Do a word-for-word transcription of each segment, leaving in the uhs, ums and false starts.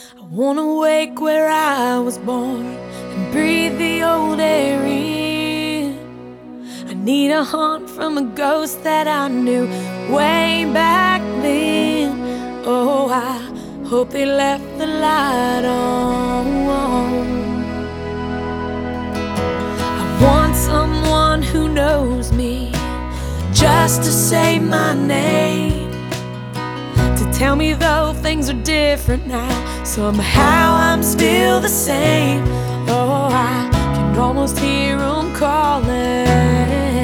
I wanna wake where I was born and breathe the old air in. I need a haunt from a ghost that I knew way back then. Oh, I hope they left the light on. I want someone who knows me, just to say my name, to tell me though things are different now, somehow I'm still the same. Oh, I can almost hear them calling.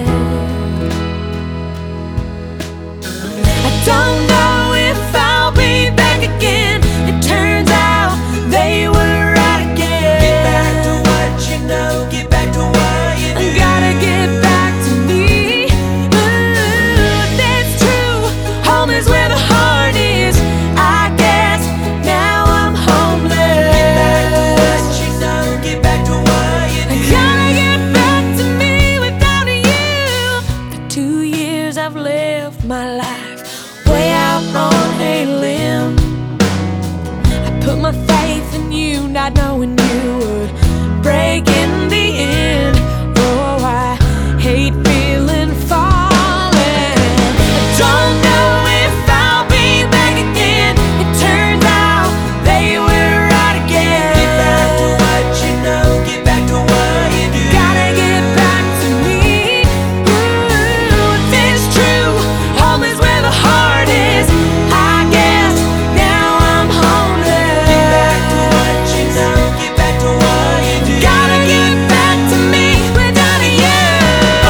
I don't know if I'll be back again. It turns out they were right again. Get back to what you know, get back to what you do. I gotta get back to me. Ooh, that's true. Home is where the heart is. I guess now I'm homeless. Get back to what you know, get back to what you I do. gotta get back to me without you. For two years I've lived my life way out on a limb. I put my faith in you, not knowing you would break in the end. Oh, I hate feeling falling. I don't know if I'll be back again. It turns out they were right again. Get back to what you know, get back to what you do. Gotta get back to me. Ooh, if it's true, home is where the heart is. I guess now I'm homeless. Get back to what you know, get back to what you do. Gotta get back to me without you. Oh,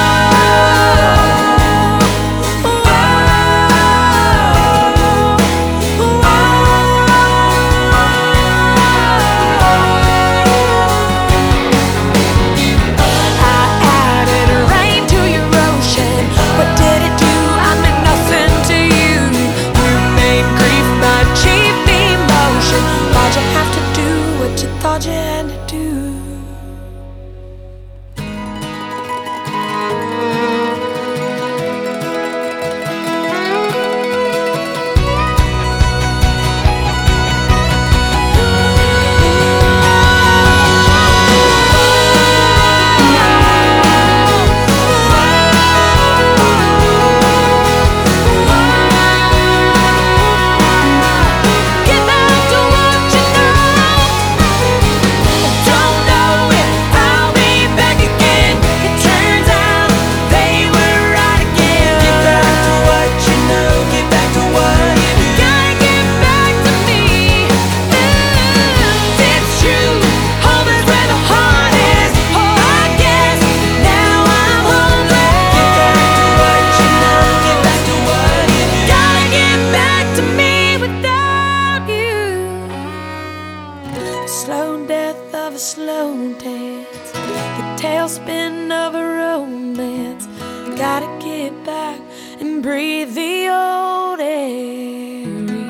oh, I added rain to your ocean. What did it do? I meant nothing to you. You made grief my chief emotion. Why'd you have to do what you thought you had to do? Get back to what you know. I don't know if I'll be back again. It turns out they were right again. Get back to what you know, get back to what you do. Gotta get back to me. Ooh, it's true. Home is where the heart is. Oh, I guess now I'm homeless. Get back to what you know, get back to what you do. Gotta get back to me without you. The slow death of a slow dance, the tailspin of a romance. Gotta get back and breathe the old air.